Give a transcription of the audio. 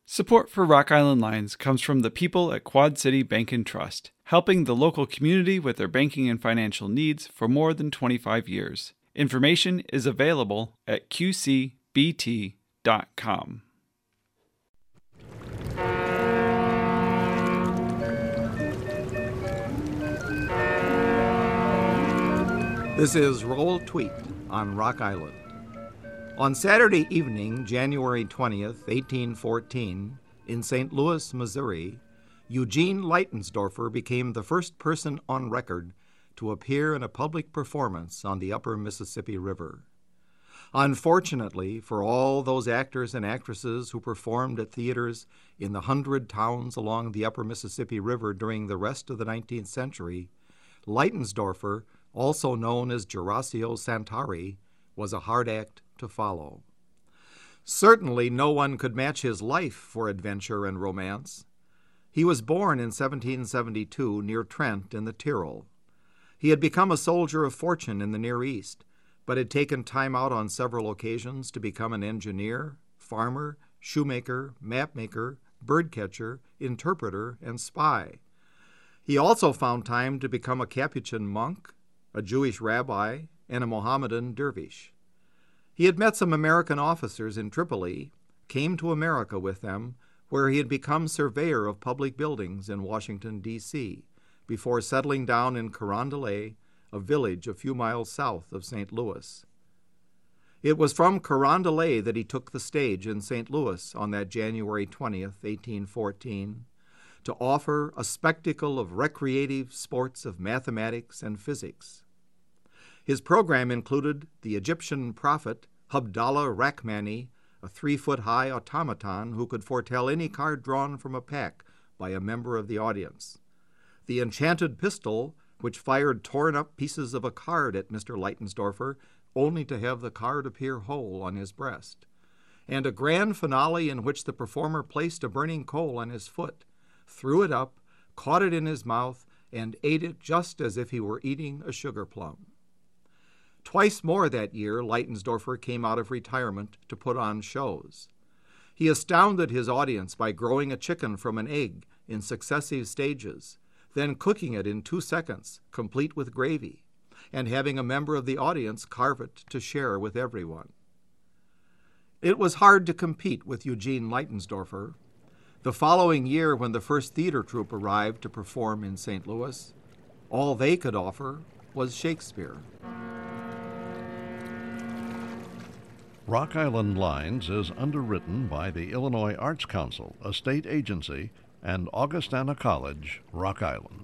Support for Rock Island Lines comes from the people at Quad City Bank and Trust, helping the local community with their banking and financial needs for more than 25 years. Information is available at qcbt.com. This is Roll Tweet on Rock Island. On Saturday evening, January 20th, 1814, in St. Louis, Missouri, Eugene Leitensdorfer became the first person on record to appear in a public performance on the upper Mississippi River. Unfortunately for all those actors and actresses who performed at theaters in the 100 towns along the upper Mississippi River during the rest of the 19th century, Leitensdorfer, also known as Gerasio Santari, was a hard act to follow. Certainly no one could match his life for adventure and romance. He was born in 1772 near Trent in the Tyrol. He had become a soldier of fortune in the Near East, but had taken time out on several occasions to become an engineer, farmer, shoemaker, mapmaker, birdcatcher, interpreter, and spy. He also found time to become a Capuchin monk, a Jewish rabbi, and a Mohammedan dervish. He had met some American officers in Tripoli, came to America with them, where he had become surveyor of public buildings in Washington, D.C., before settling down in Carondelet, a village a few miles south of St. Louis. It was from Carondelet that he took the stage in St. Louis on that January 20th, 1814, to offer a spectacle of recreative sports of mathematics and physics. His program included the Egyptian prophet Abdallah Rachmani, a 3-foot-high automaton who could foretell any card drawn from a pack by a member of the audience, the enchanted pistol, which fired torn-up pieces of a card at Mr. Leitensdorfer, only to have the card appear whole on his breast, and a grand finale in which the performer placed a burning coal on his foot, threw it up, caught it in his mouth, and ate it just as if he were eating a sugar plum. Twice more that year, Leitensdorfer came out of retirement to put on shows. He astounded his audience by growing a chicken from an egg in successive stages, then cooking it in 2 seconds, complete with gravy, and having a member of the audience carve it to share with everyone. It was hard to compete with Eugene Leitensdorfer. The following year, when the first theater troupe arrived to perform in St. Louis, all they could offer was Shakespeare. Rock Island Lines is underwritten by the Illinois Arts Council, a state agency, and Augustana College, Rock Island.